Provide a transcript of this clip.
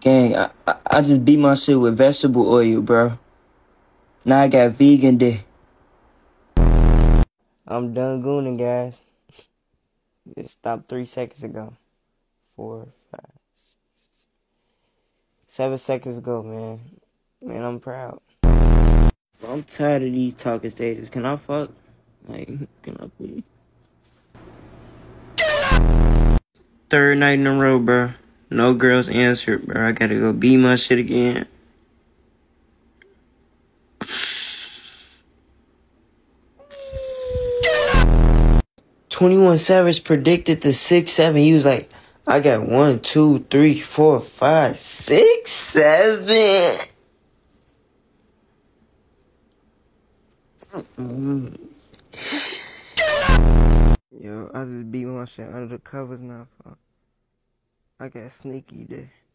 Gang, I just beat my shit with vegetable oil, bro. Now I got vegan day. I'm done gooning, guys. It stopped 3 seconds ago. 4, 5, 6, 7 seconds ago, man. Man, I'm proud. I'm tired of these talking stages. Can I fuck? Like, can I please? Third night in a row, bro. No girls answered, bro. I gotta go beat my shit again. "21 Savage predicted the 6-7. He was like, I got 1, 2, 3, 4, 5, 6, 7. Yo, I just beat my shit under the covers now. I got sneaky there.